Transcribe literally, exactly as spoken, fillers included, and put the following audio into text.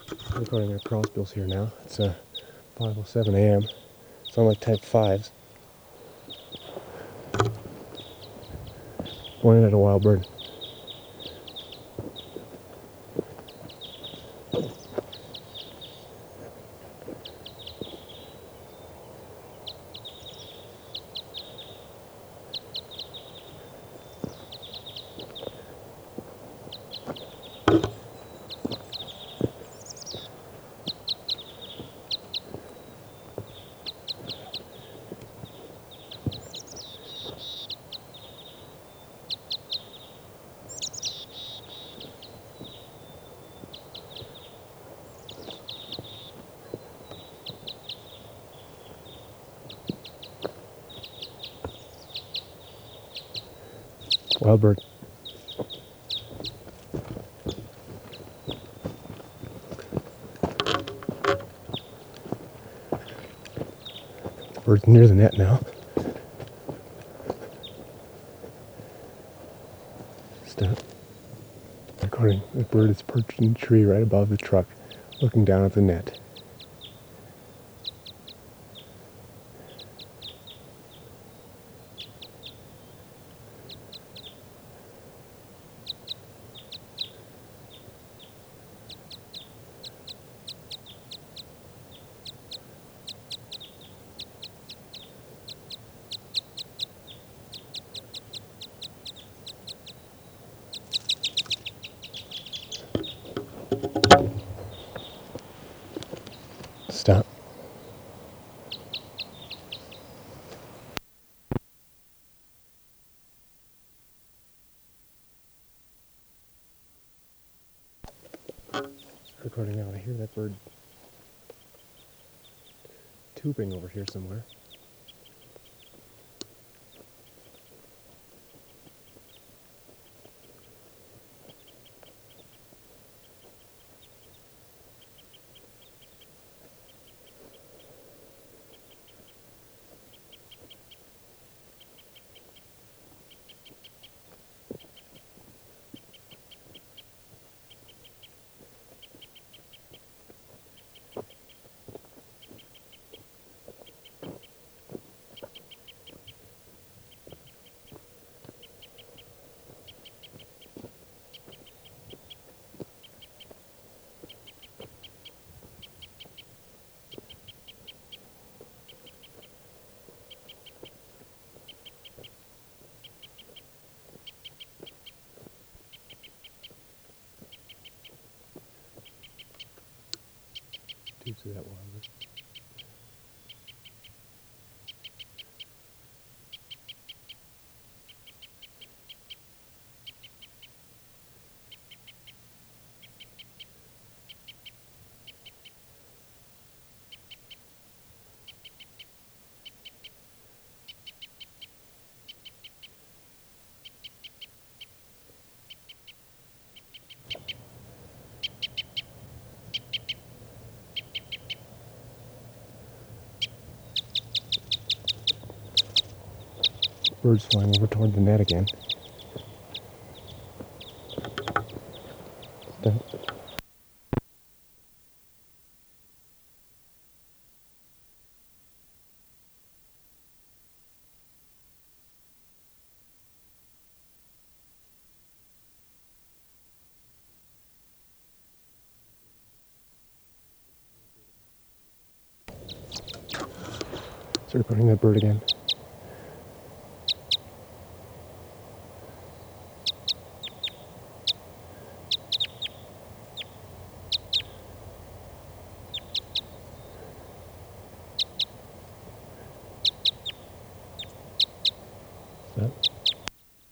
Recording our crossbills here now. It's uh, five oh seven a m Sound like type fives. Pointed at a wild bird. Wild bird. Bird's near the net now. Stop. Recording. The bird is perched in a tree right above the truck, looking down at the net. Stop. Recording now. I hear that bird tubing over here somewhere. Tubes of that wild bird. Bird's flying over toward the net again. Stop. Start recording that bird again. Stop.